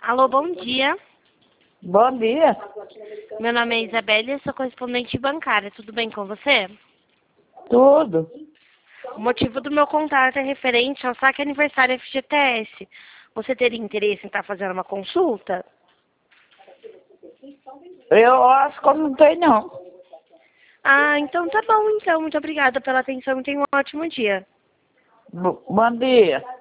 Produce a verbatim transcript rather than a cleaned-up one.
Alô, bom dia. Bom dia. Meu nome é Isabelle e sou correspondente bancária. Tudo bem com você? Tudo. O motivo do meu contato é referente ao saque aniversário F G T S. Você teria interesse em estar fazendo uma consulta? Eu acho que eu não tenho, não. Ah, então tá bom, então. Muito obrigada pela atenção e tenha um ótimo dia. B- Bom dia.